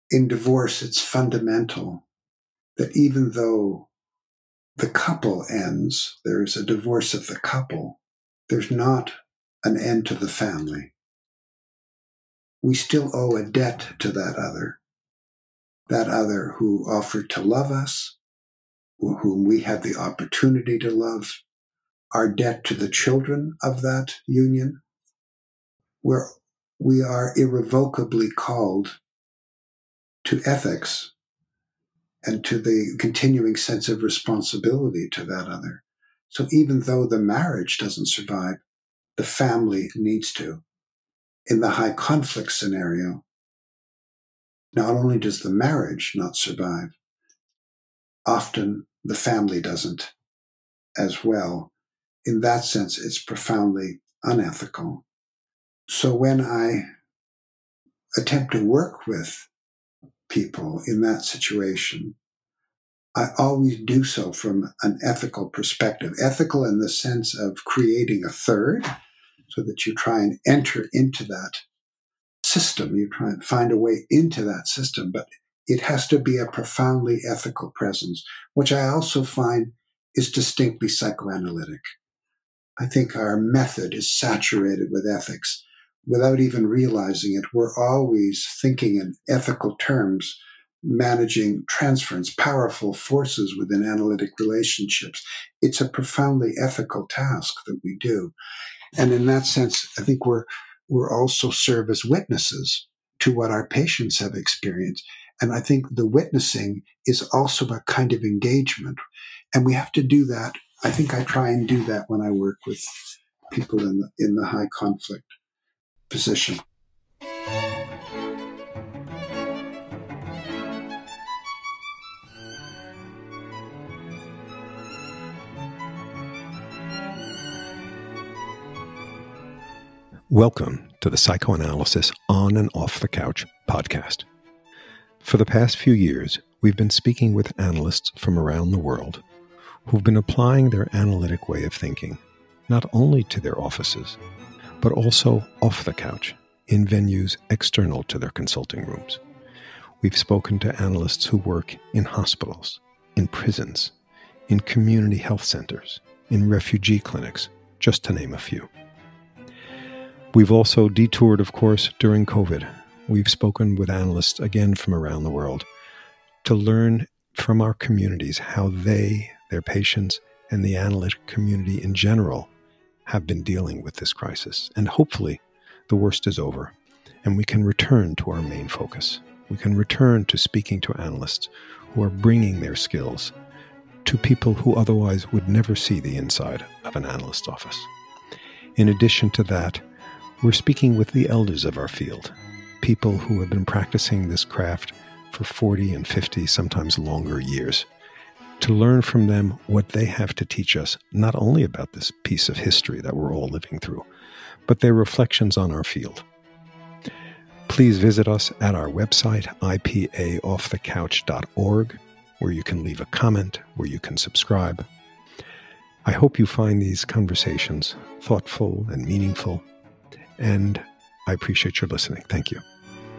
in divorce, it's fundamental that even though the couple ends, there's a divorce of the couple, there's not an end to the family. We still owe a debt to that other who offered to love us, whom we had the opportunity to love, our debt to the children of that union, where we are irrevocably called to ethics and to the continuing sense of responsibility to that other. So even though the marriage doesn't survive, the family needs to. In the high conflict scenario, not only does the marriage not survive, often the family doesn't as well. In that sense, it's profoundly unethical. So when I attempt to work with people in that situation, I always do so from an ethical perspective. Ethical in the sense of creating a third, so that you try and enter into that system. You try and find a way into that system, but it has to be a profoundly ethical presence, which I also find is distinctly psychoanalytic. I think our method is saturated with ethics. Without even realizing it, we're always thinking in ethical terms, managing transference, powerful forces within analytic relationships. It's a profoundly ethical task that we do. And in that sense, I think we're also serve as witnesses to what our patients have experienced. And I think the witnessing is also a kind of engagement. And we have to do that. I think I try and do that when I work with people in the high conflict position. Welcome to the Psychoanalysis On and Off the Couch podcast. For the past few years, we've been speaking with analysts from around the world who've been applying their analytic way of thinking, not only to their offices, but also off the couch in venues external to their consulting rooms. We've spoken to analysts who work in hospitals, in prisons, in community health centers, in refugee clinics, just to name a few. We've also detoured, of course, during COVID. We've spoken with analysts, again from around the world, to learn from our communities how they, their patients, and the analytic community in general have been dealing with this crisis. And hopefully, the worst is over, and we can return to our main focus. We can return to speaking to analysts who are bringing their skills to people who otherwise would never see the inside of an analyst's office. In addition to that, we're speaking with the elders of our field, people who have been practicing this craft for 40 and 50, sometimes longer years, to learn from them what they have to teach us, not only about this piece of history that we're all living through, but their reflections on our field. Please visit us at our website, ipaoffthecouch.org, where you can leave a comment, where you can subscribe. I hope you find these conversations thoughtful and meaningful, and I appreciate your listening. Thank you.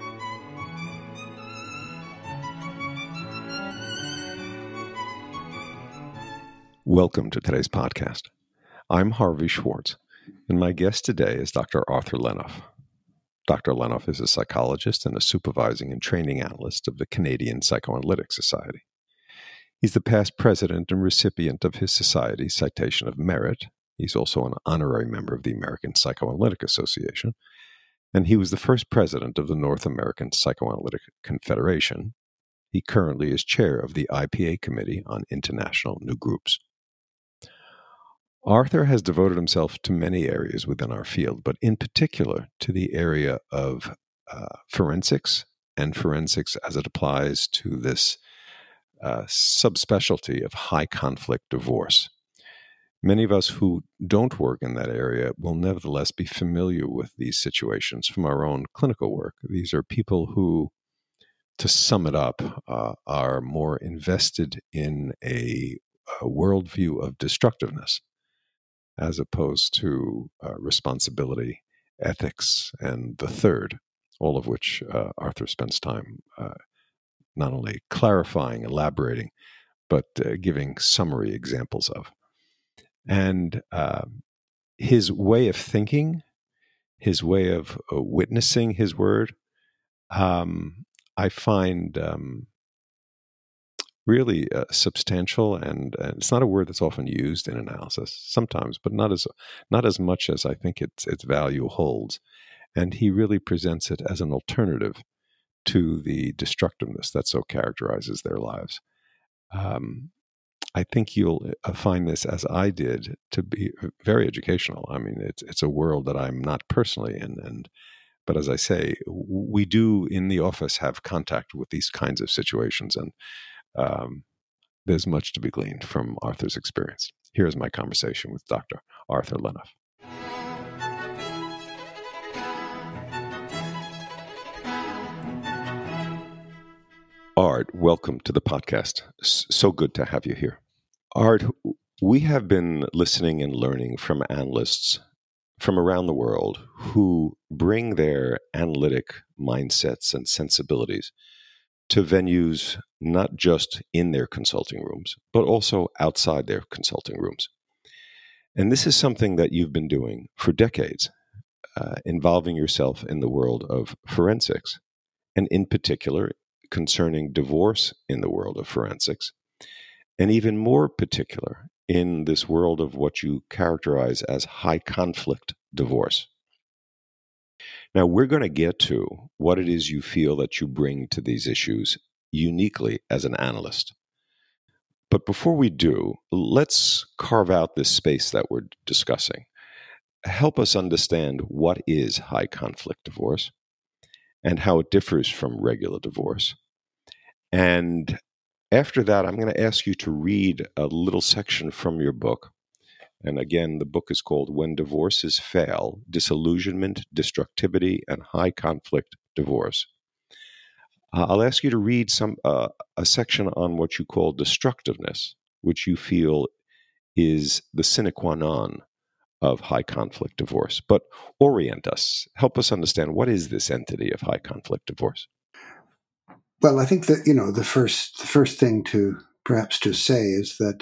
Welcome to today's podcast. I'm Harvey Schwartz, and my guest today is Dr. Arthur Lenoff. Dr. Lenoff is a psychologist and a supervising and training analyst of the Canadian Psychoanalytic Society. He's the past president and recipient of his society's Citation of Merit. He's also an honorary member of the American Psychoanalytic Association, and he was the first president of the North American Psychoanalytic Confederation. He currently is chair of the IPA Committee on International New Groups. Arthur has devoted himself to many areas within our field, but in particular to the area of forensics, and forensics as it applies to this subspecialty of high conflict divorce. Many of us who don't work in that area will nevertheless be familiar with these situations from our own clinical work. These are people who, to sum it up, are more invested in a worldview of destructiveness, as opposed to responsibility, ethics, and the third, all of which Arthur spends time not only clarifying, elaborating, but giving summary examples of. And his way of thinking, his way of witnessing his word, I find really substantial, and it's not a word that's often used in analysis. Sometimes, but not as much as I think its value holds. And he really presents it as an alternative to the destructiveness that so characterizes their lives. I think you'll find this, as I did, to be very educational. I mean, it's a world that I'm not personally in, but as I say, we do in the office have contact with these kinds of situations, and there's much to be gleaned from Arthur's experience. Here's my conversation with Dr. Arthur Lenoff. Art, welcome to the podcast. So good to have you here. Art, we have been listening and learning from analysts from around the world who bring their analytic mindsets and sensibilities to venues not just in their consulting rooms, but also outside their consulting rooms. And this is something that you've been doing for decades, involving yourself in the world of forensics, and in particular, concerning divorce in the world of forensics, and even more particular in this world of what you characterize as high conflict divorce. Now, we're going to get to what it is you feel that you bring to these issues uniquely as an analyst. But before we do, let's carve out this space that we're discussing. Help us understand what is high conflict divorce and how it differs from regular divorce. And after that, I'm going to ask you to read a little section from your book. And again, the book is called When Divorces Fail: Disillusionment, Destructivity, and High Conflict Divorce. I'll ask you to read a section on what you call destructiveness, which you feel is the sine qua non of high conflict divorce. But orient us, help us understand, what is this entity of high conflict divorce? Well, I think that, the first thing to perhaps to say is that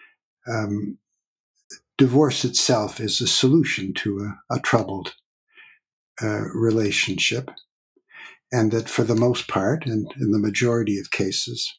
divorce itself is a solution to a troubled relationship, and that for the most part, and in the majority of cases,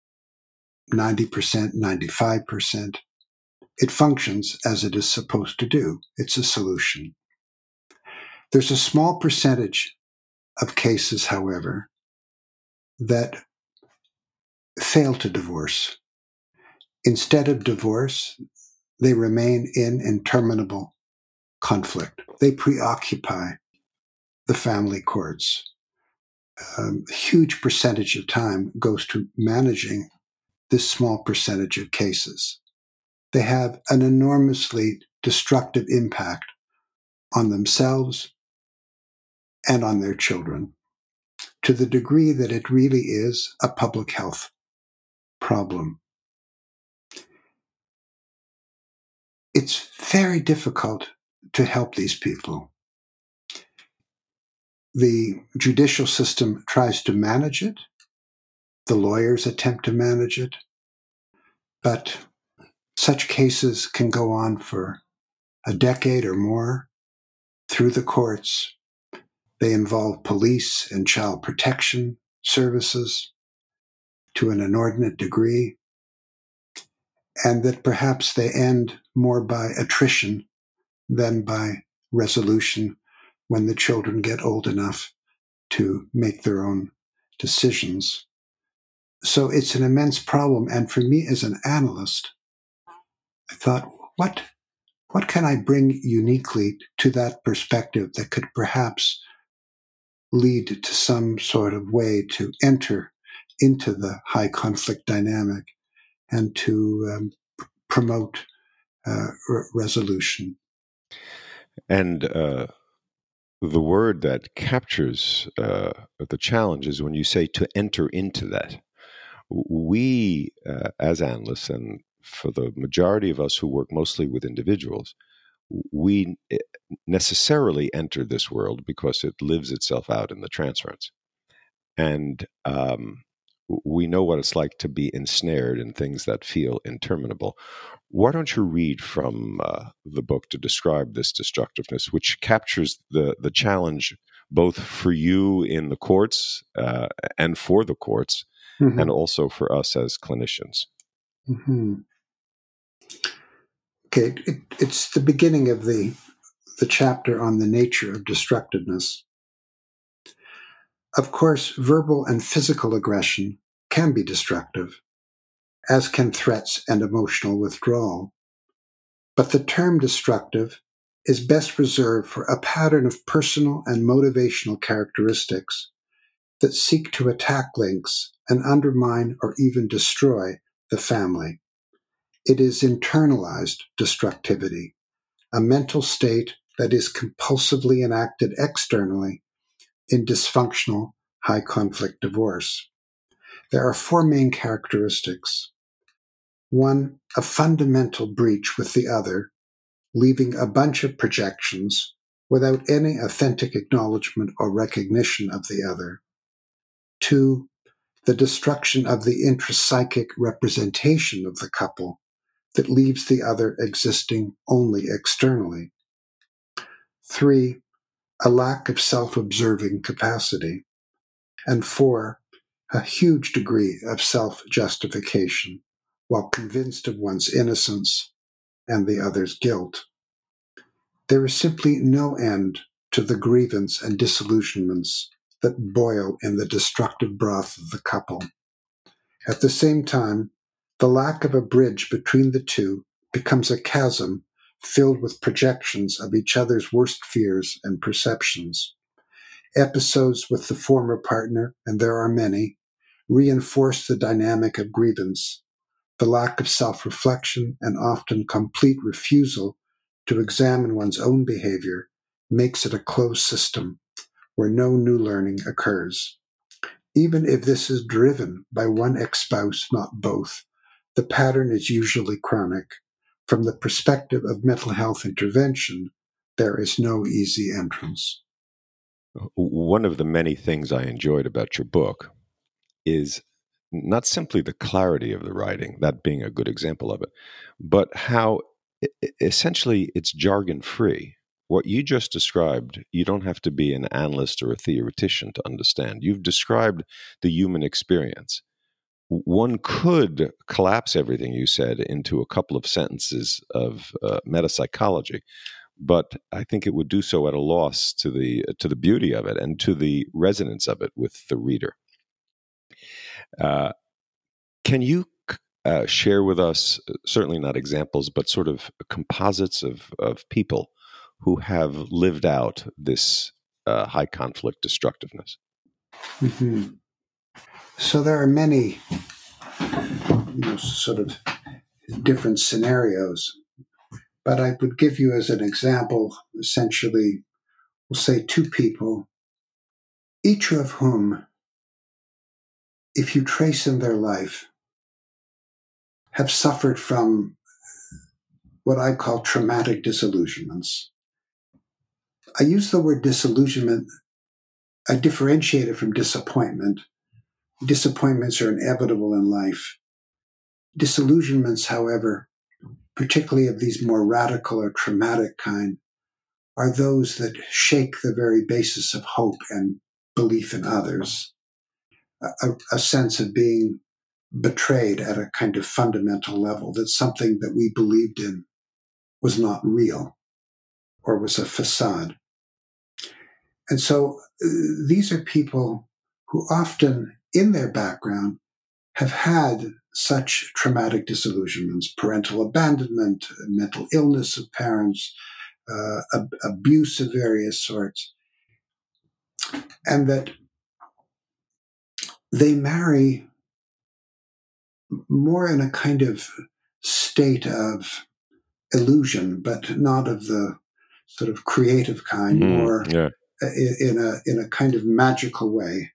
90%, 95%, it functions as it is supposed to do. It's a solution. There's a small percentage of cases, however, that fail to divorce. Instead of divorce, they remain in interminable conflict. They preoccupy the family courts. A huge percentage of time goes to managing this small percentage of cases. They have an enormously destructive impact on themselves and on their children, to the degree that it really is a public health problem. It's very difficult to help these people. The judicial system tries to manage it. The lawyers attempt to manage it. But such cases can go on for a decade or more through the courts. They involve police and child protection services to an inordinate degree, and that perhaps they end more by attrition than by resolution when the children get old enough to make their own decisions. So it's an immense problem. And for me as an analyst, I thought, what can I bring uniquely to that perspective that could perhaps lead to some sort of way to enter into the high conflict dynamic and to promote resolution. And the word that captures the challenge is when you say to enter into that. We, as analysts, and for the majority of us who work mostly with individuals, we necessarily enter this world because it lives itself out in the transference. And we know what it's like to be ensnared in things that feel interminable. Why don't you read from the book to describe this destructiveness, which captures the challenge both for you in the courts and for the courts, Mm-hmm. and also for us as clinicians? Mm-hmm. Okay, it's the beginning of the chapter on the nature of destructiveness. Of course, verbal and physical aggression can be destructive, as can threats and emotional withdrawal. But the term destructive is best reserved for a pattern of personal and motivational characteristics that seek to attack links and undermine or even destroy the family. It is internalized destructivity, a mental state that is compulsively enacted externally in dysfunctional, high-conflict divorce. There are four main characteristics. One, a fundamental breach with the other, leaving a bunch of projections without any authentic acknowledgement or recognition of the other. Two, the destruction of the intrapsychic representation of the couple that leaves the other existing only externally. Three, a lack of self-observing capacity. And four, a huge degree of self-justification while convinced of one's innocence and the other's guilt. There is simply no end to the grievance and disillusionments that boil in the destructive broth of the couple. At the same time, the lack of a bridge between the two becomes a chasm filled with projections of each other's worst fears and perceptions. Episodes with the former partner, and there are many, reinforce the dynamic of grievance, the lack of self-reflection and often complete refusal to examine one's own behavior makes it a closed system where no new learning occurs. Even if this is driven by one ex-spouse, not both, the pattern is usually chronic. From the perspective of mental health intervention, there is no easy entrance. One of the many things I enjoyed about your book is not simply the clarity of the writing, that being a good example of it, but how essentially it's jargon free. What you just described, you don't have to be an analyst or a theoretician to understand. You've described the human experience. One could collapse everything you said into a couple of sentences of metapsychology, but I think it would do so at a loss to the beauty of it and to the resonance of it with the reader. Can you share with us, certainly not examples, but sort of composites of people who have lived out this high conflict destructiveness? Mm-hmm. So there are many, sort of different scenarios, but I would give you as an example, essentially, we'll say two people, each of whom, if you trace in their life, have suffered from what I call traumatic disillusionments. I use the word disillusionment, I differentiate it from disappointment. Disappointments are inevitable in life. Disillusionments, however, particularly of these more radical or traumatic kind, are those that shake the very basis of hope and belief in others, a sense of being betrayed at a kind of fundamental level, that something that we believed in was not real or was a facade. And so these are people who often in their background have had such traumatic disillusionments, parental abandonment, mental illness of parents, abuse of various sorts, and that they marry more in a kind of state of illusion, but not of the sort of creative kind, more in a kind of magical way.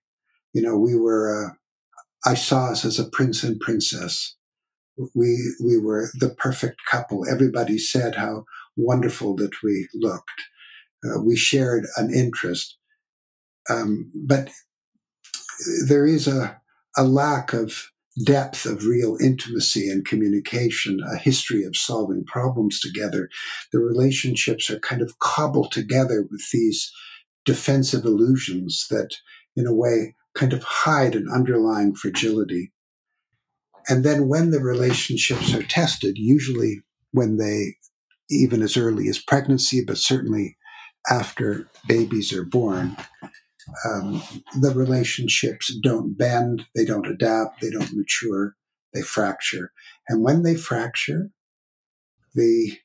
I saw us as a prince and princess. We were the perfect couple. Everybody said how wonderful that we looked. We shared an interest. But there is a a lack of depth of real intimacy and communication, a history of solving problems together. The relationships are kind of cobbled together with these defensive illusions that, in a way, kind of hide an underlying fragility. And then when the relationships are tested, usually when they, even as early as pregnancy, but certainly after babies are born, the relationships don't bend, they don't adapt, they don't mature, they fracture. And when they fracture, the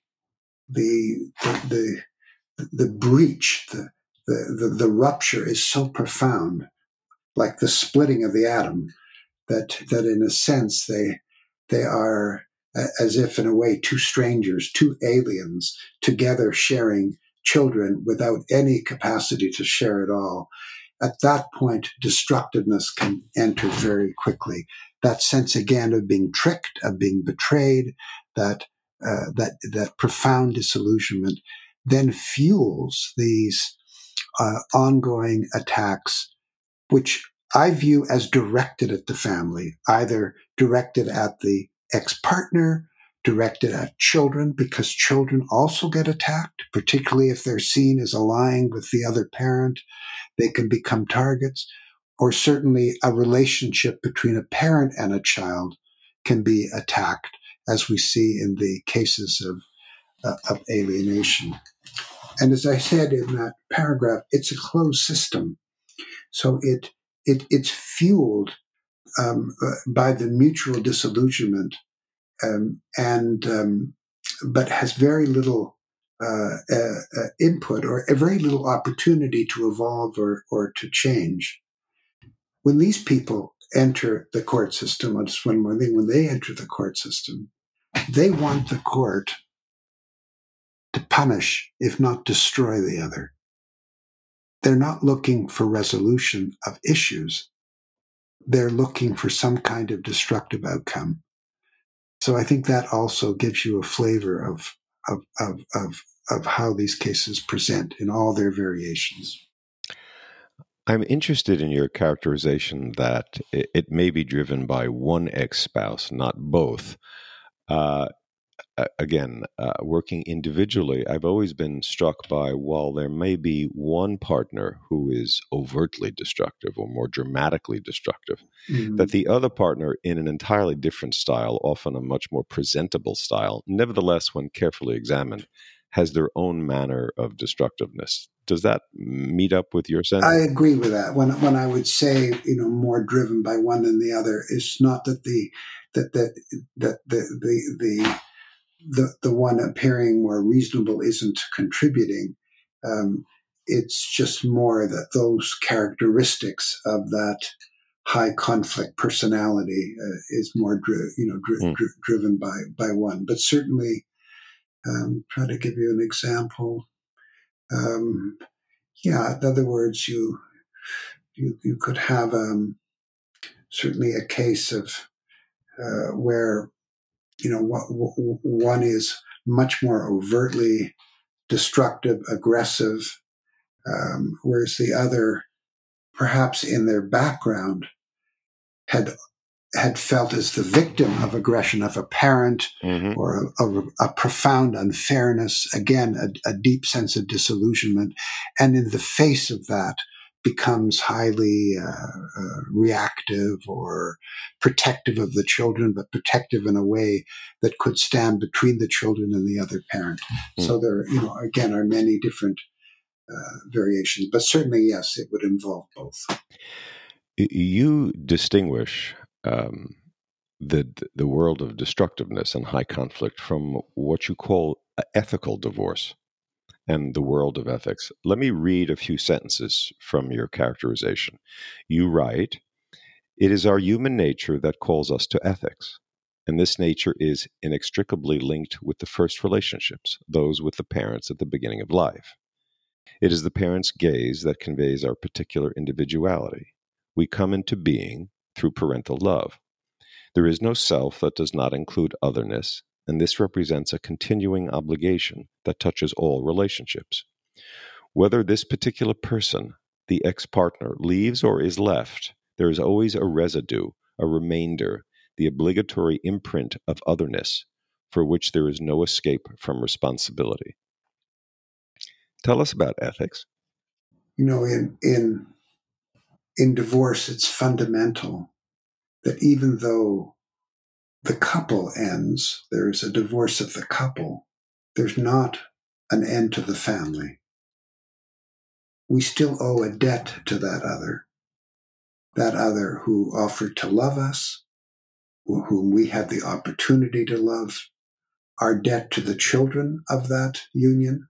breach, the rupture is so profound, like the splitting of the atom, that in a sense they are as if in a way two strangers, two aliens together sharing children without any capacity to share at all. At that point, destructiveness can enter very quickly. That sense again of being tricked, of being betrayed, that profound disillusionment then fuels these ongoing attacks, which I view as directed at the family, either directed at the ex-partner, directed at children, because children also get attacked, particularly if they're seen as allying with the other parent. They can become targets, or certainly a relationship between a parent and a child can be attacked, as we see in the cases of alienation. And as I said in that paragraph, it's a closed system. So it's fueled by the mutual disillusionment, but has very little input or a very little opportunity to evolve or to change. When these people enter the court system, I'll just one more thing, when they enter the court system, they want the court to punish, if not destroy the other. They're not looking for resolution of issues. They're looking for some kind of destructive outcome. So I think that also gives you a flavor of how these cases present in all their variations. I'm interested in your characterization that it may be driven by one ex-spouse, not both. Working individually, I've always been struck by, while there may be one partner who is overtly destructive or more dramatically destructive, that the other partner in an entirely different style, often a much more presentable style, nevertheless, when carefully examined, has their own manner of destructiveness. Does that meet up with your sense? I agree with that. When I would say, more driven by one than the other, it's not that the one appearing more reasonable isn't contributing. It's just more that those characteristics of that high conflict personality is more driven by one. But certainly, try to give you an example. In other words, you could have certainly a case of where one is much more overtly destructive, aggressive, whereas the other, perhaps in their background, had felt as the victim of aggression of a parent or a profound unfairness, again, a deep sense of disillusionment, and in the face of that becomes highly reactive or protective of the children, but protective in a way that could stand between the children and the other parent. So there, again, are many different variations, but certainly, yes, it would involve both. You distinguish the world of destructiveness and high conflict from what you call ethical divorce and the world of ethics. Let me read a few sentences from your characterization. You write, "It is our human nature that calls us to ethics, and this nature is inextricably linked with the first relationships, those with the parents at the beginning of life. It is the parents' gaze that conveys our particular individuality. We come into being through parental love. There is no self that does not include otherness, and this represents a continuing obligation that touches all relationships. Whether this particular person, the ex-partner, leaves or is left, there is always a residue a remainder, the obligatory imprint of otherness, for which there is no escape from responsibility. Tell us about ethics. In divorce, it's fundamental that even though the couple ends, there is a divorce of the couple, there's not an end to the family. We still owe a debt to that other who offered to love us, whom we had the opportunity to love, our debt to the children of that union,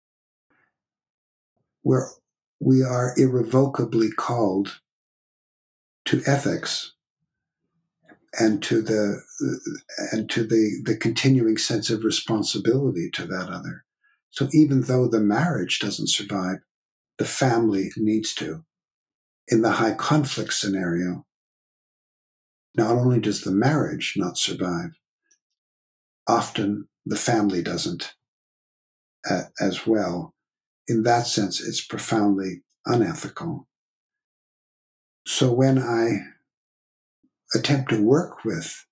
where we are irrevocably called to ethics and to the continuing sense of responsibility to that other. So even though the marriage doesn't survive, the family needs to. In the high conflict scenario, not only does the marriage not survive, often the family doesn't as well. In that sense, it's profoundly unethical. So when I attempt to work with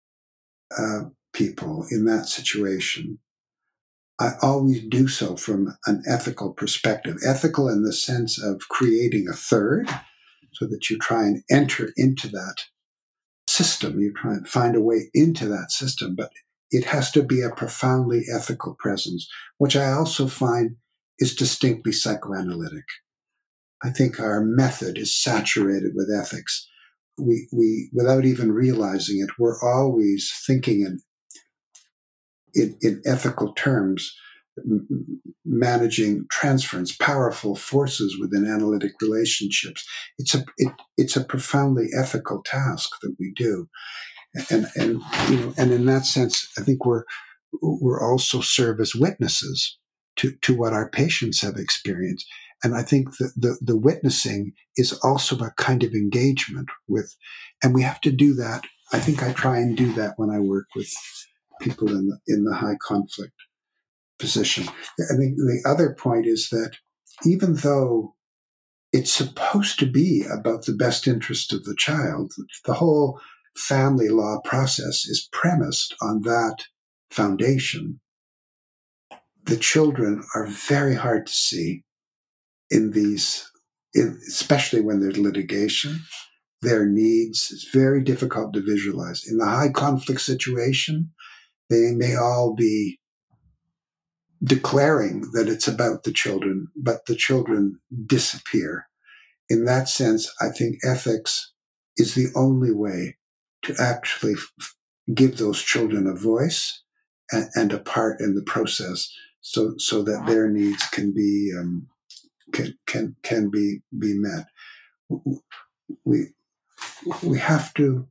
people in that situation, I always do so from an ethical perspective. Ethical in the sense of creating a third, so that you try and enter into that system. You try and find a way into that system, but it has to be a profoundly ethical presence, which I also find is distinctly psychoanalytic. I think our method is saturated with ethics. We without even realizing it, we're always thinking in ethical terms, managing transference, powerful forces within analytic relationships. It's a profoundly ethical task that we do, and in that sense, I think we're also serve as witnesses to what our patients have experienced. And I think the witnessing is also a kind of engagement with, and we have to do that. I think I try and do that when I work with people in the high conflict position. I think the other point is that even though it's supposed to be about the best interest of the child, the whole family law process is premised on that foundation. The children are very hard to see especially when there's litigation. Their needs, it's very difficult to visualize. In the high conflict situation, they may all be declaring that it's about the children, but the children disappear. In that sense, I think ethics is the only way to actually give those children a voice and a part in the process, so that their needs can be met. We have to.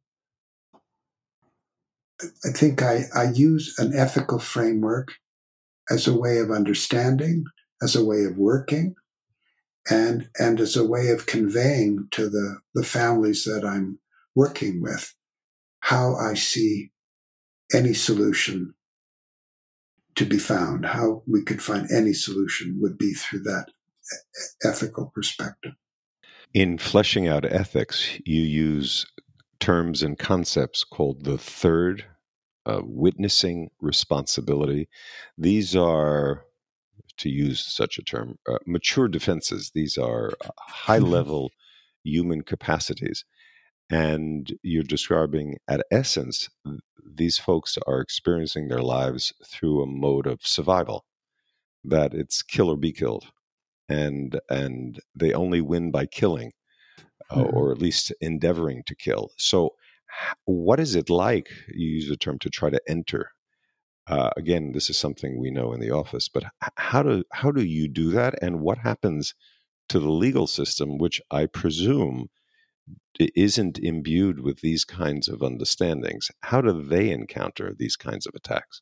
I think I use an ethical framework as a way of understanding, as a way of working, and as a way of conveying to the families that I'm working with how I see any solution to be found. How we could find any solution would be through that ethical perspective. In fleshing out ethics, you use terms and concepts called the third, witnessing, responsibility. These are, to use such a term, mature defenses. These are high-level human capacities. And you're describing, at essence, these folks are experiencing their lives through a mode of survival, that it's kill or be killed. And they only win by killing, or at least endeavoring to kill. So what is it like, you use the term, to try to enter? Again, this is something we know in the office, but how do you do that? And what happens to the legal system, which I presume isn't imbued with these kinds of understandings? How do they encounter these kinds of attacks?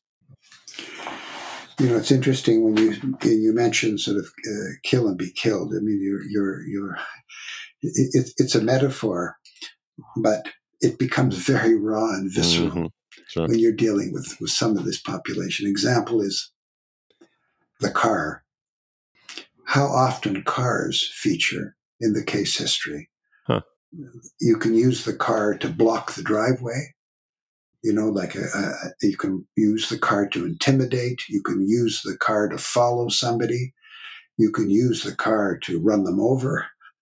It's interesting when you mention sort of kill and be killed. I mean, it's a metaphor, but it becomes very raw and visceral when you're dealing with some of this population. Example is the car. How often cars feature in the case history. You can use the car to block the driveway. Like you can use the car to intimidate. You can use the car to follow somebody. You can use the car to run them over.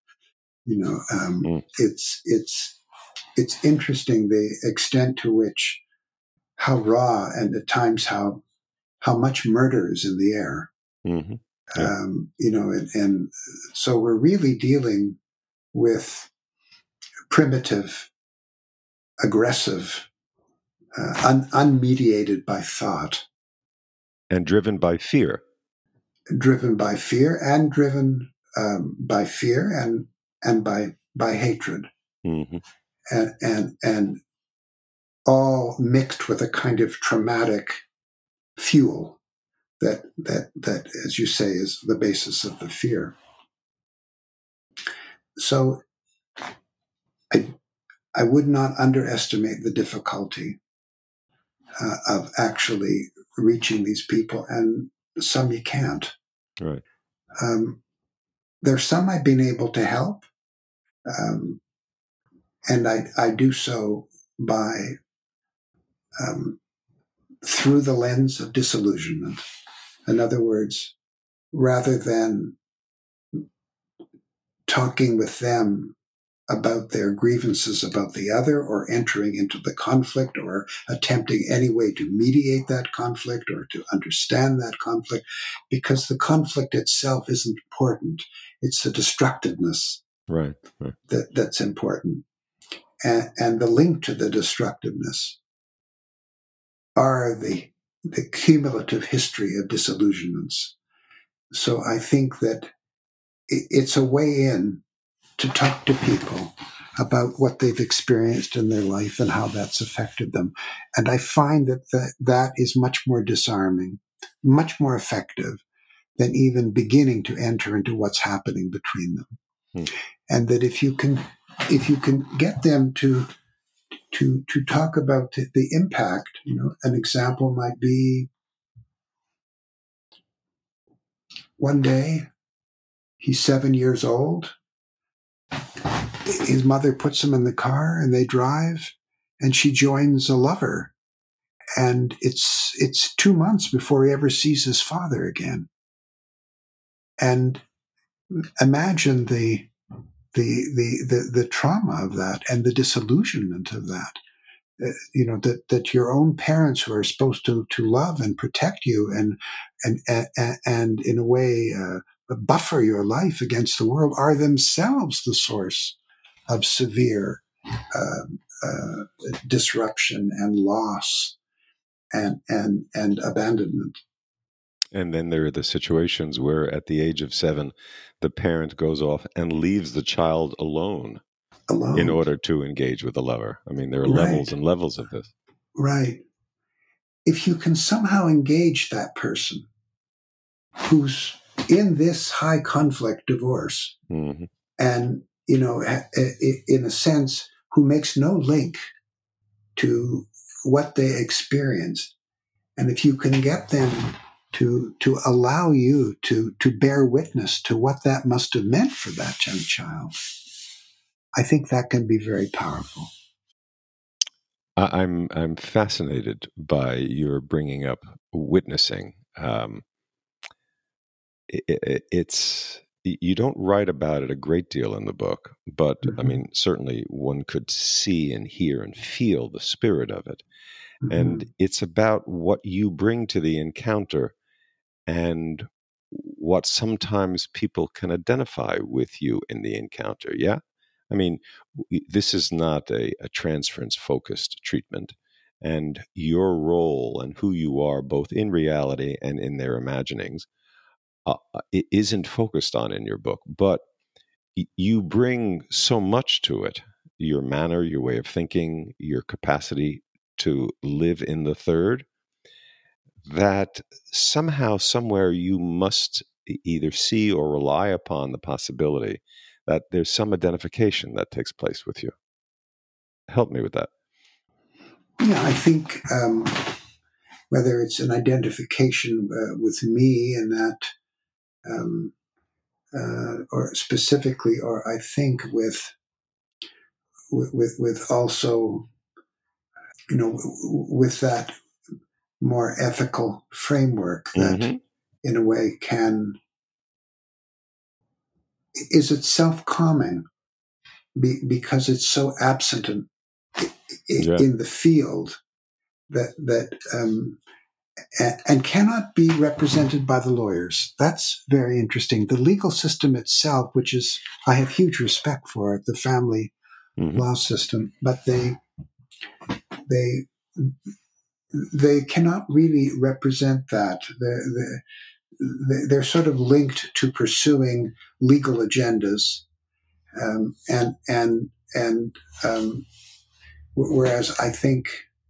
It's interesting the extent to which how raw and at times how much murder is in the air. Mm-hmm. Yeah. And so we're really dealing with primitive, aggressive, unmediated by thought, and driven by fear. Driven by fear, and driven by fear, and by hatred, mm-hmm. and all mixed with a kind of traumatic fuel that, as you say, is the basis of the fear. So I would not underestimate the difficulty of actually reaching these people, and some you can't. Right. There's some I've been able to help, and I do so by through the lens of disillusionment. In other words, rather than talking with them about their grievances about the other, or entering into the conflict, or attempting any way to mediate that conflict or to understand that conflict, because the conflict itself isn't important. It's the destructiveness right. that's important. And the link to the destructiveness are the cumulative history of disillusionments. So I think that it's a way in to talk to people about what they've experienced in their life and how that's affected them. And I find that is much more disarming, much more effective than even beginning to enter into what's happening between them. And that if you can get them to talk about the impact, an example might be, one day he's 7 years old. His mother puts him in the car and they drive, and she joins a lover. And it's 2 months before he ever sees his father again. And imagine the trauma of that and the disillusionment of that. That your own parents, who are supposed to love and protect you and in a way buffer your life against the world, are themselves the source of severe disruption and loss and abandonment. And then there are the situations where at the age of 7, the parent goes off and leaves the child alone in order to engage with the lover. I mean, there are levels and levels of this. Right. If you can somehow engage that person who's in this high conflict divorce, mm-hmm. and, in a sense, who makes no link to what they experienced, and if you can get them to allow you to bear witness to what that must have meant for that young child, I think that can be very powerful. I'm fascinated by your bringing up witnessing. It's you don't write about it a great deal in the book, but I mean, certainly one could see and hear and feel the spirit of it. And it's about what you bring to the encounter and what sometimes people can identify with you in the encounter. Yeah. I mean, this is not a transference-focused treatment, and your role and who you are, both in reality and in their imaginings, it isn't focused on in your book. But you bring so much to it: your manner, your way of thinking, your capacity to live in the third, that somehow, somewhere, you must either see or rely upon the possibility that there's some identification that takes place with you. Help me with that. Yeah, I think whether it's an identification with me and that, or specifically, or I think with with also, with that more ethical framework that in a way is itself calming because it's so absent in the field that and cannot be represented by the lawyers. That's very interesting. The legal system itself, which is, I have huge respect for it, the family law system, but they cannot really represent that. They're sort of linked to pursuing legal agendas, whereas I think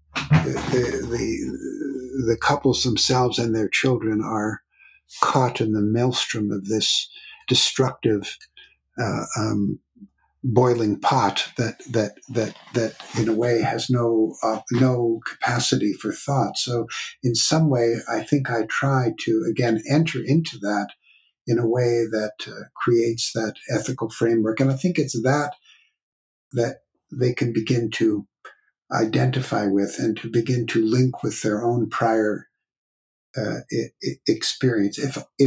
the couples themselves and their children are caught in the maelstrom of this destructive boiling pot that in a way has no capacity for thought. So in some way, I think I try to again enter into that in a way that creates that ethical framework, and I think it's that they can begin to identify with and to begin to link with their own prior experience.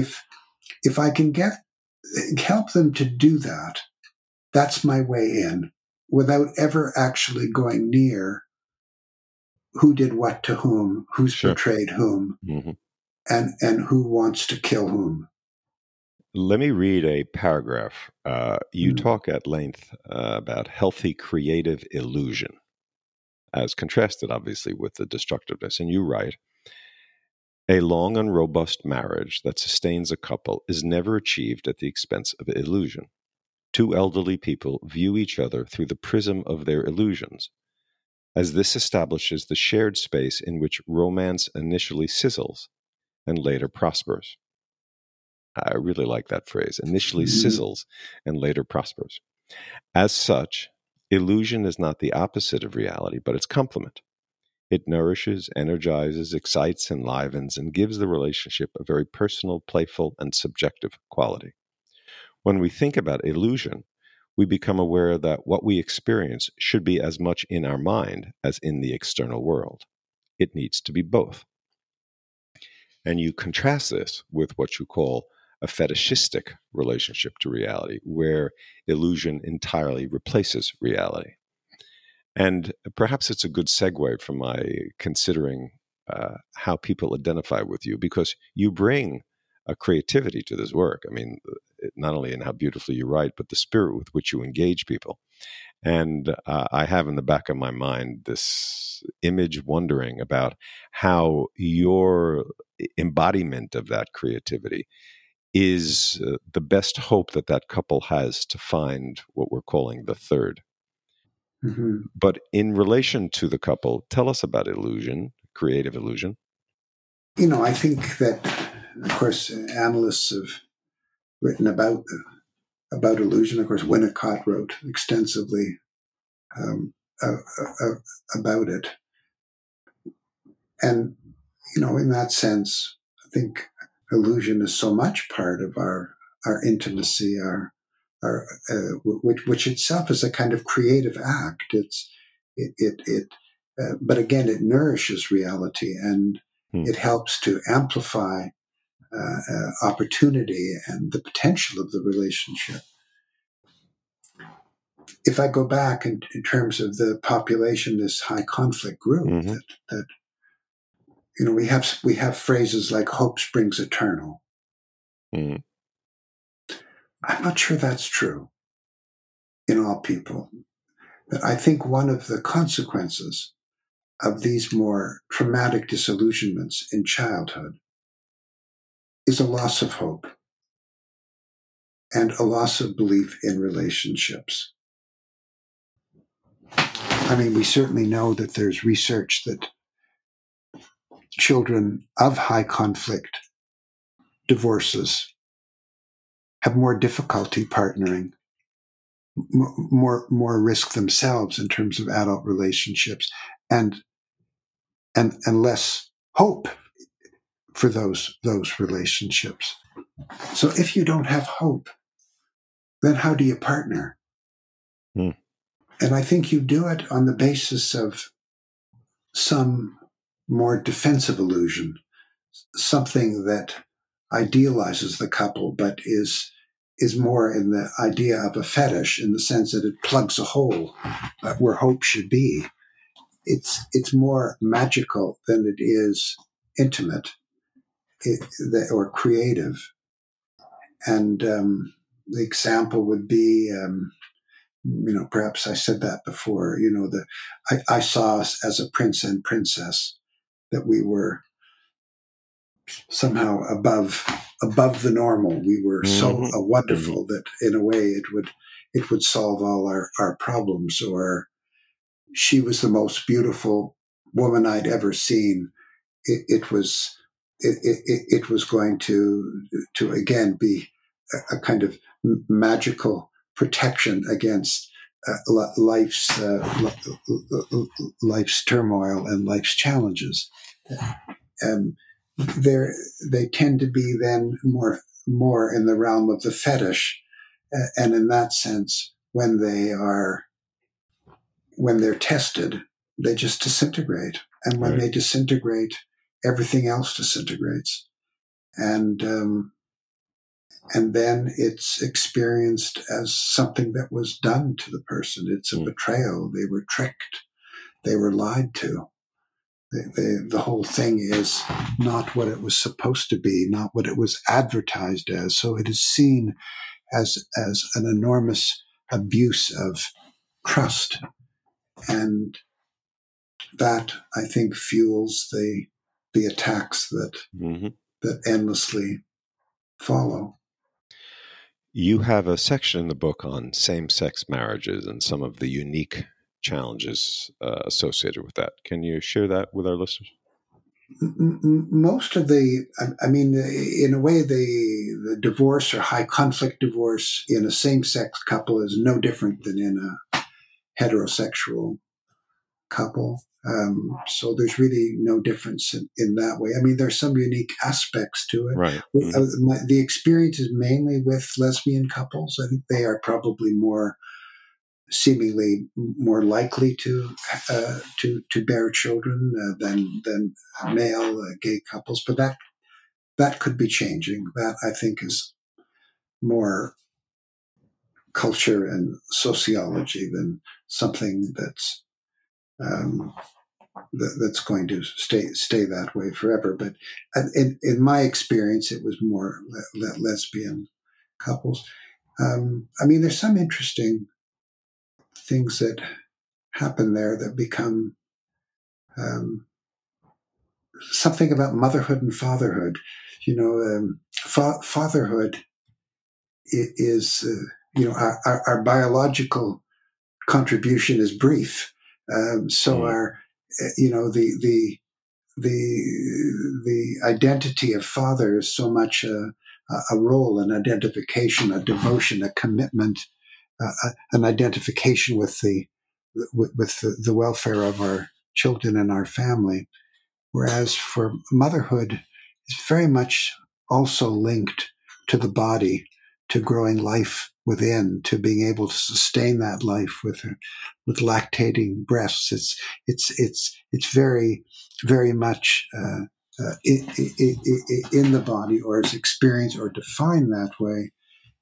If I can help them to do that, that's my way in, without ever actually going near who did what to whom, who's betrayed whom, and who wants to kill whom. Let me read a paragraph. You talk at length about healthy creative illusion, as contrasted, obviously, with the destructiveness. And you write, a long and robust marriage that sustains a couple is never achieved at the expense of illusion. Two elderly people view each other through the prism of their illusions, as this establishes the shared space in which romance initially sizzles and later prospers. I really like that phrase, initially sizzles and later prospers. As such, illusion is not the opposite of reality, but its complement. It nourishes, energizes, excites, enlivens, and gives the relationship a very personal, playful, and subjective quality. When we think about illusion, we become aware that what we experience should be as much in our mind as in the external world. It needs to be both. And you contrast this with what you call a fetishistic relationship to reality, where illusion entirely replaces reality. And perhaps it's a good segue from my considering how people identify with you, because you bring a creativity to this work. I mean, not only in how beautifully you write, but the spirit with which you engage people. And I have in the back of my mind this image wondering about how your embodiment of that creativity is the best hope that couple has to find what we're calling the third. But in relation to the couple, tell us about illusion, creative illusion. I think that, of course, analysts have written about illusion. Of course, Winnicott wrote extensively about it. And, in that sense, I think illusion is so much part of our intimacy, which itself is a kind of creative act. But again, it nourishes reality, and it helps to amplify opportunity and the potential of the relationship. If I go back in terms of the population, this high conflict group, that we have phrases like "hope springs eternal." I'm not sure that's true in all people. But I think one of the consequences of these more traumatic disillusionments in childhood is a loss of hope and a loss of belief in relationships. I mean, we certainly know that there's research that children of high conflict divorces have more difficulty partnering, more risk themselves in terms of adult relationships, and less hope for those relationships. So if you don't have hope, then how do you partner? And I think you do it on the basis of some more defensive illusion, something that idealizes the couple, but is more in the idea of a fetish, in the sense that it plugs a hole where hope should be. It's more magical than it is intimate or creative. And the example would be, perhaps I said that before. I saw us as a prince and princess, that we were somehow above the normal. We were so wonderful that, in a way, it would solve all our problems. Or she was the most beautiful woman I'd ever seen. It was going to again be a kind of magical protection against life's turmoil and life's challenges. They tend to be then more in the realm of the fetish, and in that sense, when they're tested, they just disintegrate, and when they disintegrate, everything else disintegrates, and then it's experienced as something that was done to the person. It's a betrayal. They were tricked. They were lied to. The whole thing is not what it was supposed to be, not what it was advertised as. So it is seen as an enormous abuse of trust. And that, I think, fuels the attacks that endlessly follow. You have a section in the book on same-sex marriages and some of the unique challenges associated with that. Can you share that with our listeners? Most of in a way, the divorce or high conflict divorce in a same-sex couple is no different than in a heterosexual couple. So there's really no difference in that way. I mean, there's some unique aspects to it. Right. The experience is mainly with lesbian couples. I think they are probably seemingly more likely to bear children than male gay couples. But that could be changing. That, I think, is more culture and sociology than something that's going to stay that way forever. But in my experience, it was more lesbian couples. There's some interesting things that happen there that become something about motherhood and fatherhood. Fatherhood is, our biological contribution is brief. Our, the identity of father is so much a role, an identification, a devotion, a commitment, an identification with the welfare of our children and our family. Whereas for motherhood, it's very much also linked to the body, to growing life within, to being able to sustain that life with lactating breasts. It's very, very much in the body, or is experienced or defined that way.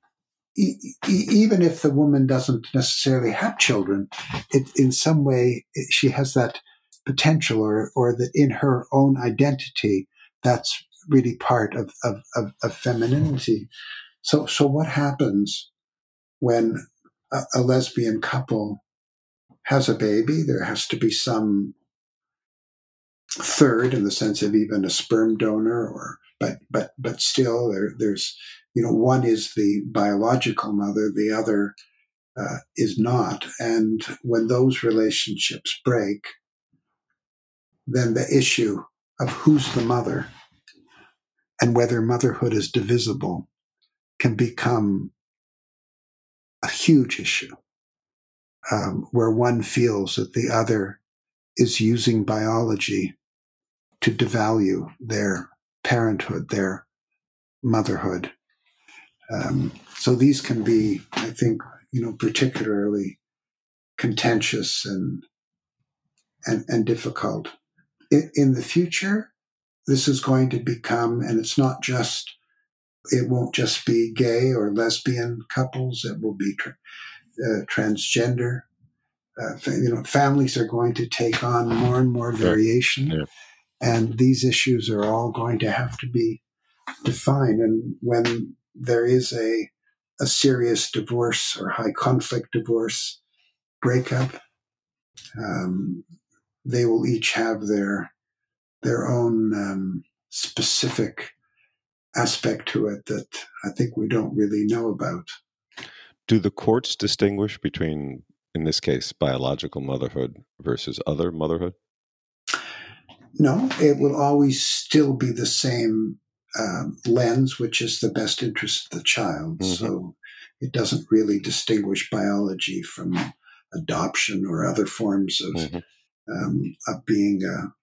Even if the woman doesn't necessarily have children, in some way she has that potential, or that in her own identity, that's really part of femininity. So what happens when a lesbian couple has a baby? There has to be some third, in the sense of even a sperm donor, but still there's, one is the biological mother, the other is not. And when those relationships break, then the issue of who's the mother and whether motherhood is divisible can become a huge issue, where one feels that the other is using biology to devalue their parenthood, their motherhood. So these can be, I think, particularly contentious and difficult. In the future, this is going to become, and it won't just be gay or lesbian couples. It will be transgender. Families are going to take on more and more variation, and these issues are all going to have to be defined. And when there is a serious divorce or high conflict divorce breakup, they will each have their own specific aspect to it that I think we don't really know about. Do the courts distinguish between, in this case, biological motherhood versus other motherhood? No, it will always still be the same lens, which is the best interest of the child. Mm-hmm. So it doesn't really distinguish biology from adoption or other forms of being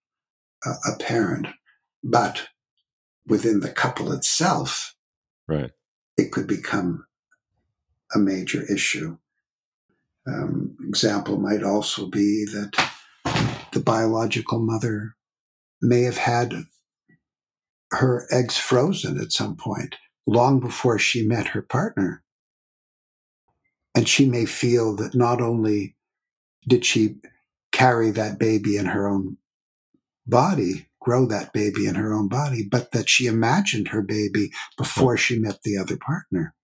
a parent. But within the couple itself, right, it could become a major issue. Example might also be that the biological mother may have had her eggs frozen at some point, long before she met her partner. And she may feel that not only did she carry that baby in her own body, grow that baby in her own body, but that she imagined her baby before she met the other partner.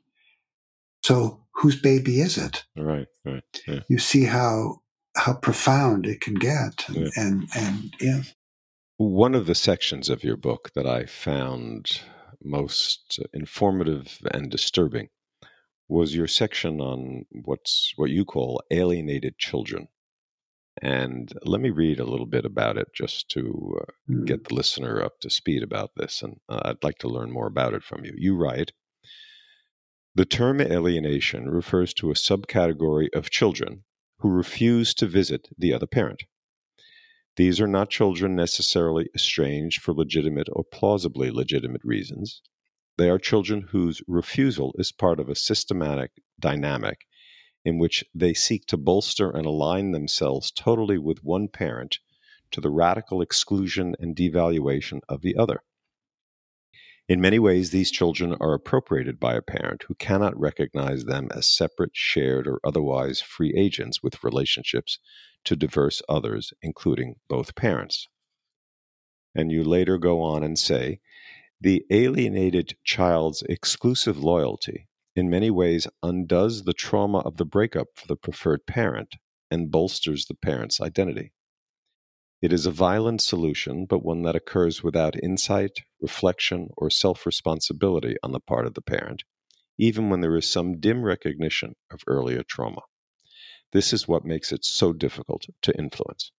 So whose baby is it? Right. Yeah. You see how profound it can get. And yeah. One of the sections of your book that I found most informative and disturbing was your section on what you call alienated children. And let me read a little bit about it just to get the listener up to speed about this. And I'd like to learn more about it from you. You write, the term alienation refers to a subcategory of children who refuse to visit the other parent. These are not children necessarily estranged for legitimate or plausibly legitimate reasons. They are children whose refusal is part of a systematic dynamic in which they seek to bolster and align themselves totally with one parent to the radical exclusion and devaluation of the other. In many ways, these children are appropriated by a parent who cannot recognize them as separate, shared, or otherwise free agents with relationships to diverse others, including both parents. And you later go on and say, the alienated child's exclusive loyalty in many ways undoes the trauma of the breakup for the preferred parent and bolsters the parent's identity. It is a violent solution, but one that occurs without insight, reflection, or self-responsibility on the part of the parent, even when there is some dim recognition of earlier trauma. This is what makes it so difficult to influence.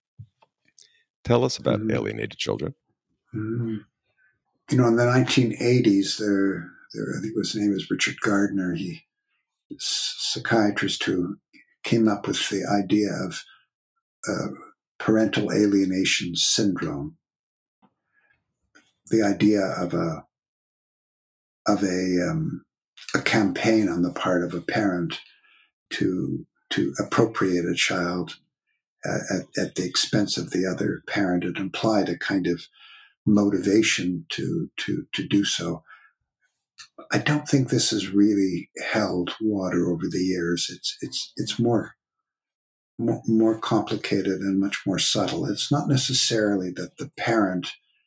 Tell us about alienated children. Mm-hmm. In the 1980s, I think his name is Richard Gardner. He is a psychiatrist who came up with the idea of parental alienation syndrome. The idea of a campaign on the part of a parent to appropriate a child at the expense of the other parent. It implied a kind of motivation to do so. I don't think this has really held water over the years. It's more complicated and much more subtle. It's not necessarily that the parent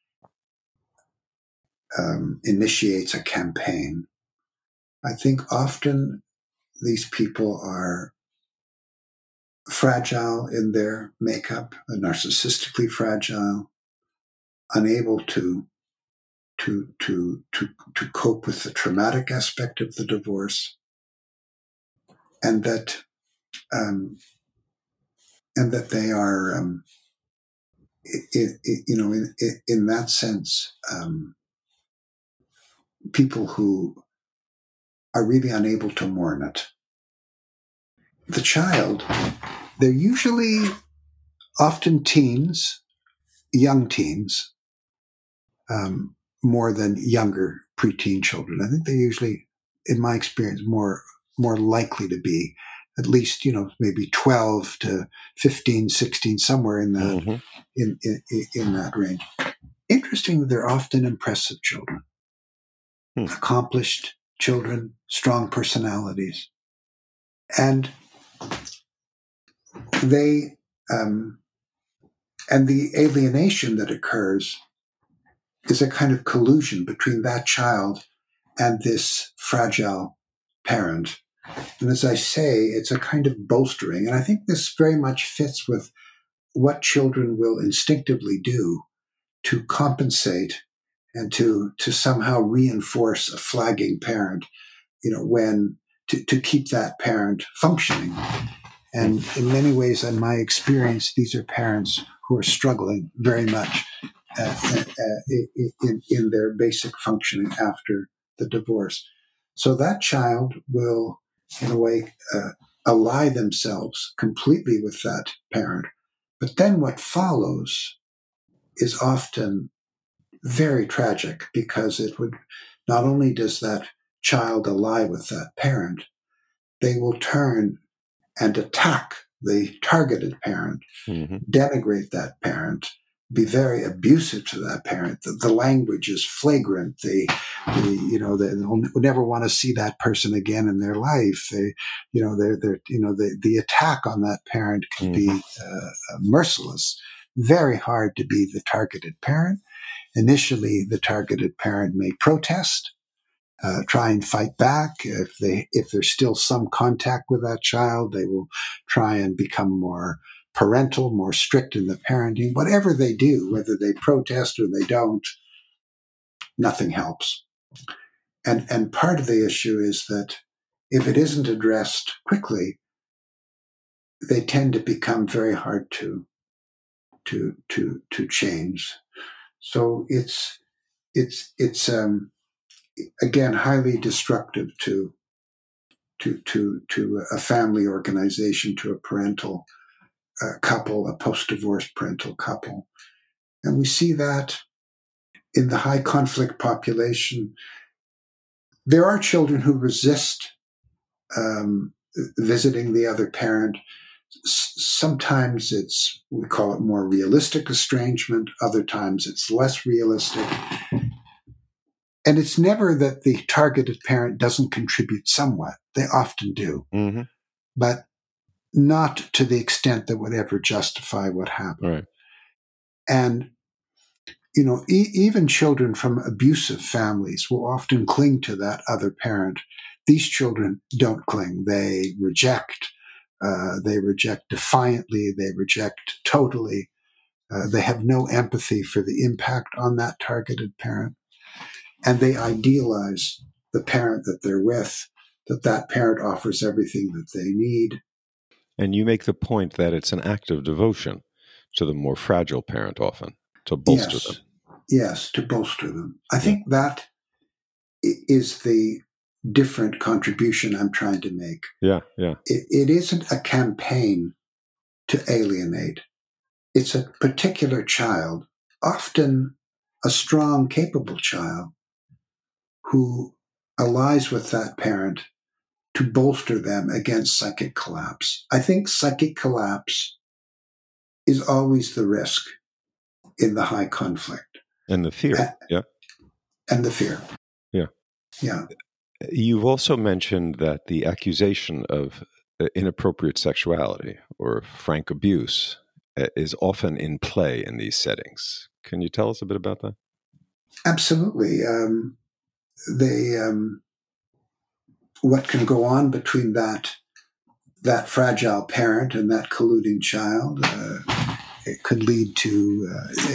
initiates a campaign. I think often these people are fragile in their makeup, narcissistically fragile, unable to cope with the traumatic aspect of the divorce, and that they are, in that sense, people who are really unable to mourn it. The child, they're usually often teens, young teens, more than younger preteen children. I think they're usually, in my experience, more likely to be at least, maybe 12 to 15, 16, somewhere in that, in that range. Interesting, they're often impressive children, accomplished children, strong personalities. And they, and the alienation that occurs is a kind of collusion between that child and this fragile parent. And as I say, it's a kind of bolstering. And I think this very much fits with what children will instinctively do to compensate and to somehow reinforce a flagging parent, when to keep that parent functioning. And in many ways, in my experience, these are parents who are struggling very much in their basic functioning after the divorce. So that child will, in a way, ally themselves completely with that parent. But then what follows is often very tragic, because it would not only does that child ally with that parent, they will turn and attack the targeted parent, denigrate that parent, be very abusive to that parent. The language is flagrant. They would never want to see that person again in their life. The attack on that parent can be merciless. Very hard to be the targeted parent. Initially, the targeted parent may protest, try and fight back. If there's still some contact with that child, they will try and become more parental, more strict in the parenting. Whatever they do, whether they protest or they don't, nothing helps. And part of the issue is that if it isn't addressed quickly, they tend to become very hard to change. So it's again highly destructive to a family organization, to a parental couple, a post-divorce parental couple. And we see that in the high conflict population. There are children who resist visiting the other parent. Sometimes we call it more realistic estrangement. Other times it's less realistic. And it's never that the targeted parent doesn't contribute somewhat. They often do. But not to the extent that would ever justify what happened. Right. And, even children from abusive families will often cling to that other parent. These children don't cling. They reject. They reject defiantly. They reject totally. They have no empathy for the impact on that targeted parent. And they idealize the parent that they're with, that parent offers everything that they need. And you make the point that it's an act of devotion to the more fragile parent, often, to bolster them. Yes, to bolster them. I think that is the different contribution I'm trying to make. Yeah. It isn't a campaign to alienate. It's a particular child, often a strong, capable child, who allies with that parent to bolster them against psychic collapse. I think psychic collapse is always the risk in the high conflict. And the fear, And the fear. Yeah. You've also mentioned that the accusation of inappropriate sexuality or frank abuse is often in play in these settings. Can you tell us a bit about that? Absolutely. What can go on between that fragile parent and that colluding child? It could lead to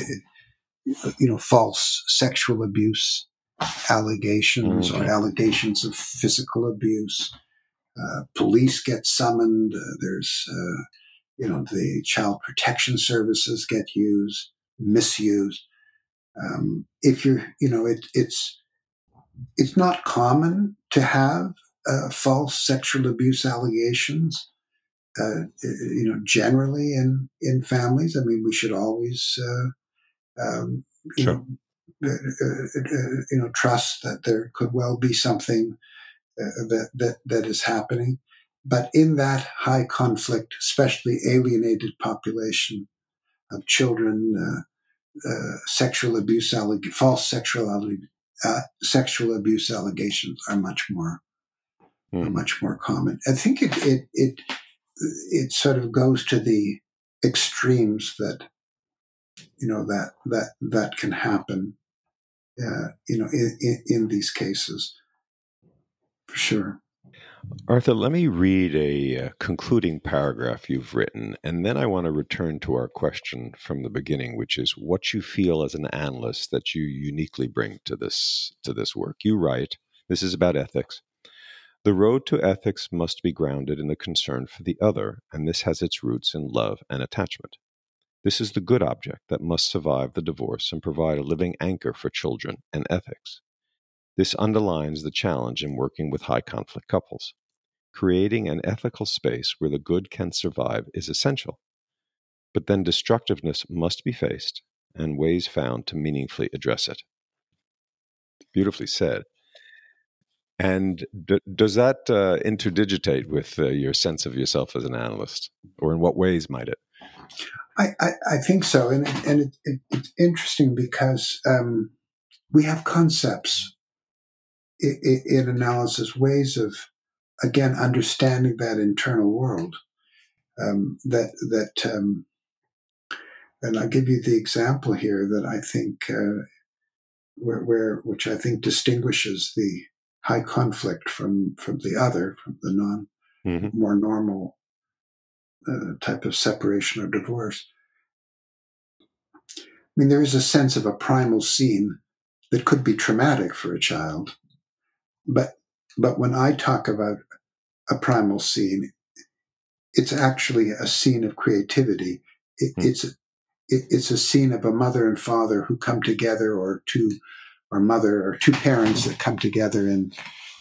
false sexual abuse allegations or allegations of physical abuse. Police get summoned. There's the child protection services get misused. If you're, it's not common to have false sexual abuse allegations. Generally in families. I mean, we should always, trust that there could well be something that is happening. But in that high conflict, especially alienated population of children, sexual abuse, false sexual abuse allegations are much more common. I think it sort of goes to the extremes that that can happen. In these cases, for sure. Arthur, let me read a concluding paragraph you've written, and then I want to return to our question from the beginning, which is what you feel as an analyst that you uniquely bring to this work. You write, this is about ethics. The road to ethics must be grounded in the concern for the other, and this has its roots in love and attachment. This is the good object that must survive the divorce and provide a living anchor for children and ethics. This underlines the challenge in working with high conflict couples. Creating an ethical space where the good can survive is essential, but then destructiveness must be faced and ways found to meaningfully address it. Beautifully said. And does that interdigitate with your sense of yourself as an analyst, or in what ways might it? I think so, and it's interesting because we have concepts in analysis, ways of, again, understanding that internal world. And I'll give you the example here that I think which I think distinguishes the high conflict from the other, from the more normal type of separation or divorce. I mean, there is a sense of a primal scene that could be traumatic for a child, but when I talk about a primal scene, it's actually a scene of creativity. It's a scene of a mother and father who come together, or two parents that come together in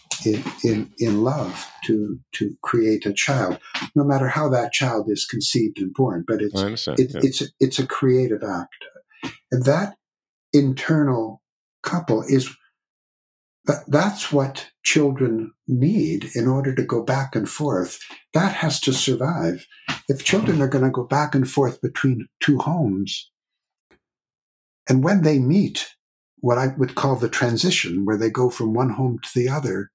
love to create a child, no matter how that child is conceived and born. But it's a creative act, and that internal couple that's what children need in order to go back and forth. That has to survive. If children are going to go back and forth between two homes, and when they meet, what I would call the transition, where they go from one home to the other,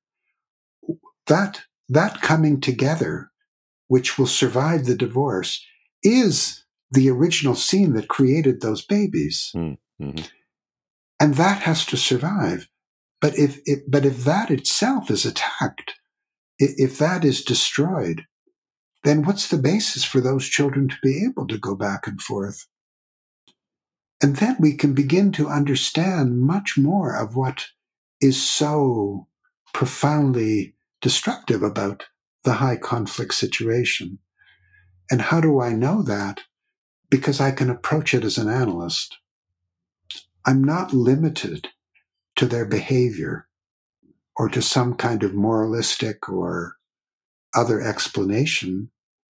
that coming together, which will survive the divorce, is the original scene that created those babies. Mm-hmm. And that has to survive. But if that itself is attacked, if that is destroyed, then what's the basis for those children to be able to go back and forth? And then we can begin to understand much more of what is so profoundly destructive about the high conflict situation. And how do I know that? Because I can approach it as an analyst. I'm not limited to their behavior or to some kind of moralistic or other explanation.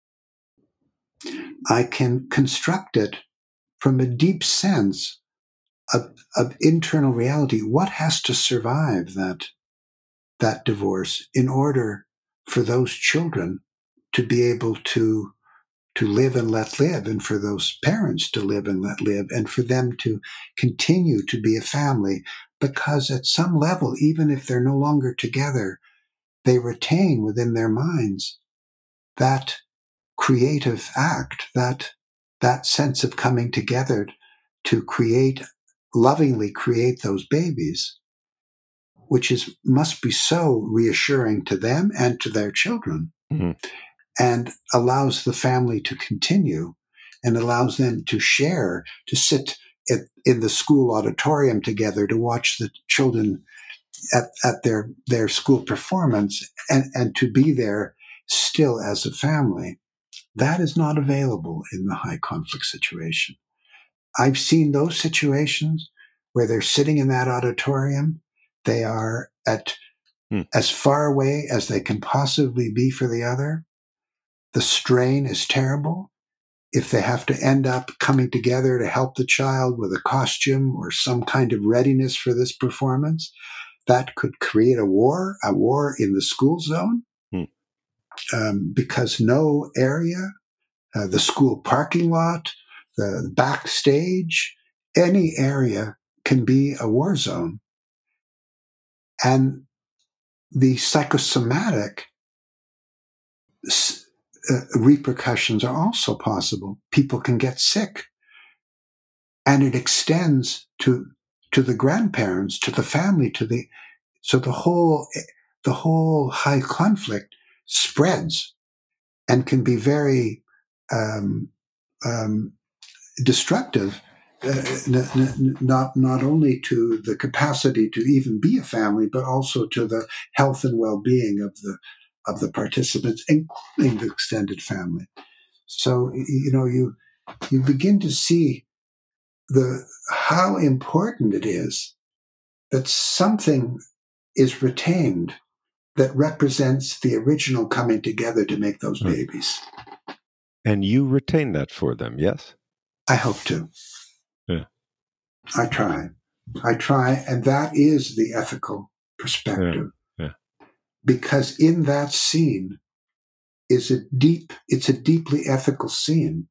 I can construct it from a deep sense of internal reality. What has to survive that divorce in order for those children to be able to live and let live, and for those parents to live and let live, and for them to continue to be a family? Because at some level, even if they're no longer together, they retain within their minds that creative act, that sense of coming together to lovingly create those babies, which must be so reassuring to them and to their children, mm-hmm. and allows the family to continue, and allows them to share, to sit in the school auditorium together, to watch the children at their school performance, and to be there still as a family. That is not available in the high conflict situation. I've seen those situations where they're sitting in that auditorium. They are as far away as they can possibly be for the other. The strain is terrible. If they have to end up coming together to help the child with a costume or some kind of readiness for this performance, that could create a war in the school zone. because no area, the school parking lot, the backstage, any area can be a war zone. And the psychosomatic repercussions are also possible. People can get sick, and it extends to the grandparents, to the family, so the whole high conflict spreads and can be very destructive. Not only to the capacity to even be a family, but also to the health and well-being of the participants, including the extended family. So you begin to see how important it is that something is retained that represents the original coming together to make those babies. And you retain that for them, yes? I hope to. Yeah. I try, and that is the ethical perspective. Yeah. Because in that scene it's a deeply ethical scene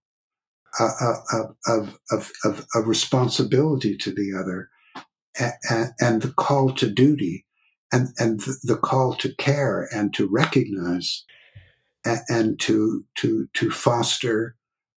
of a responsibility to the other, and the call to duty, and the call to care and to recognize, and to foster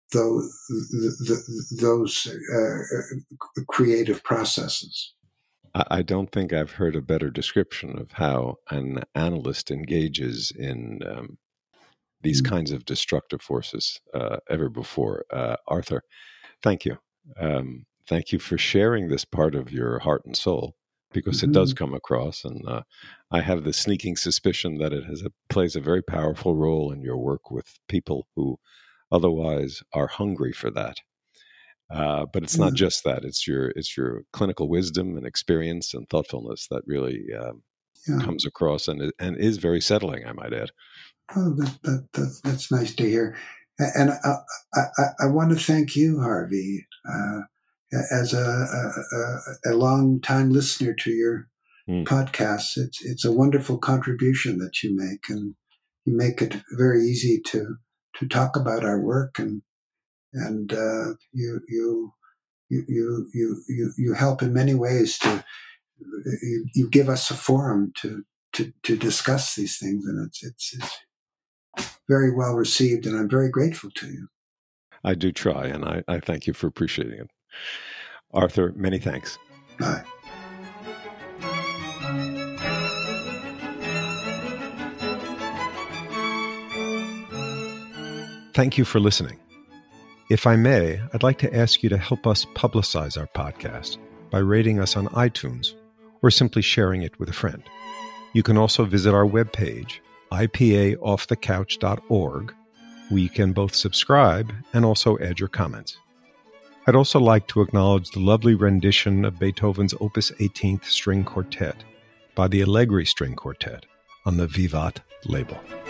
those creative processes. I don't think I've heard a better description of how an analyst engages in these kinds of destructive forces ever before. Arthur, thank you. Thank you for sharing this part of your heart and soul, because it does come across, and I have the sneaking suspicion that it plays a very powerful role in your work with people who otherwise are hungry for that. But it's not just that; it's your clinical wisdom and experience and thoughtfulness that really comes across and is very settling, I might add. Oh, that's nice to hear. And I want to thank you, Harvey, as a long time listener to your podcast. It's a wonderful contribution that you make, and you make it very easy to talk about our work, and you help in many ways you give us a forum to discuss these things, and it's very well received, and I'm very grateful to you. I do try, and I thank you for appreciating it. Arthur, many thanks. Bye. Thank you for listening. If I may, I'd like to ask you to help us publicize our podcast by rating us on iTunes or simply sharing it with a friend. You can also visit our webpage, ipaoffthecouch.org, where you can both subscribe and also add your comments. I'd also like to acknowledge the lovely rendition of Beethoven's Opus 18th String Quartet by the Allegri String Quartet on the Vivat label.